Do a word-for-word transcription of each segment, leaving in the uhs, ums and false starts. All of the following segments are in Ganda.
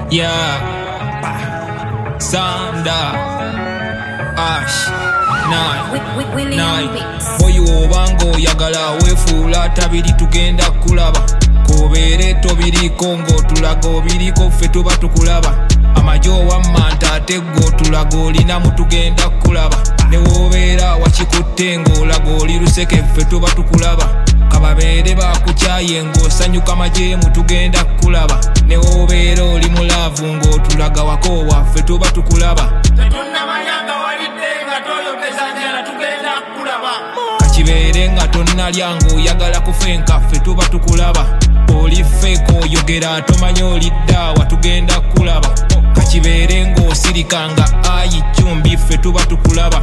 Yeah, Sanda, Ash, Nine, Nine. Boy obango yagala wefuula tabiri tugenda kulaba. Kobeere tobiriko ng'otulaga obiriko ffe tuba tukulaba. Amajo wammanta ate go tulaga olinamu tugenda kulaba. Ne wobeera wakikutte ng'olaga oli luseke ffe tuba tukulaba. Kababeere bakukyaye ng'osanyuka majeemu tugenda kulaba. Ne wobeera oli mulaavu ng'otulaga wako waffe tuba tukulaba. Kakibeere nga tonnalya ng'oyagala kufenka ffe tuba tukulaba. Oli ffeeko oyogera tomanya oliddaawa tugenda kulaba. Kakibeere ng'osirika nga ayi cumbi ffe tuba tukulaba.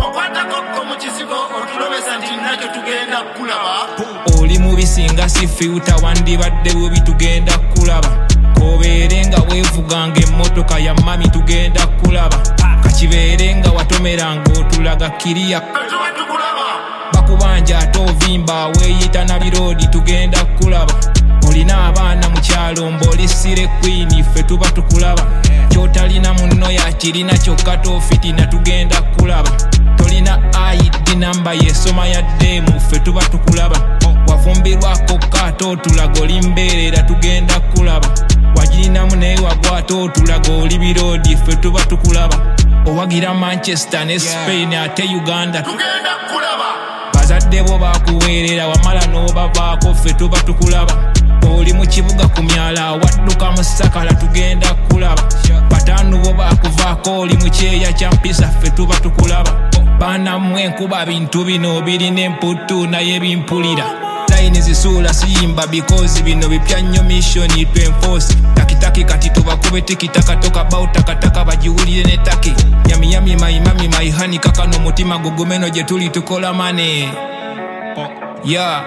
Oli mubisinga si fiuta wandibadde bubi tugenda kulaba. Kobeere nga weevuganga emmotoka ya mami tugenda kulaba. Kakibeere nga watomeranga otulaga kiriya bakubanja ate ovimba weeyita na biroodi tugenda kulaba. Olina abaana mu kyalo mb'oli sire queen ffe tuba tukulaba. Kyotalina munno yakirina kyokka toofitina tugenda kulaba. Tolina I D namba yesoma ya ddeemu ffe tuba tukulaba. Wafumbirwako kaato otulaga oli mbeerera tugenda kulaba. Wagirinamu naye wagwate otulaga oli biroodi ffe tuba tukulaba. Owagira Manchester ne Spain ate Uganda tugenda kulaba. Bazadde bo bakuweerera wamala n'obavaako ffe tuba tukulaba. Oli mu kibuga ku myala wadduka mu Sakala tugenda kulaba. Bataanu bo bakuvaako oli mu kyeya kya mpisa ffe tuba tukulaba. Baana mmwe enkuba bintu bino birina emputtu naye bimpulira. Layini zisuula siyimba because bino bipya nnyo mission twenforce. Takitaki kati tubakube tikitaka toka bao takataka bagiwulire ne taki. Yami yami maimami maihani kaka n'omutima gugumeno gye tuli tukola mane. Yeah.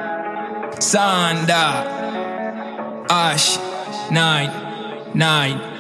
Sanda, Ash, Nine, Nine.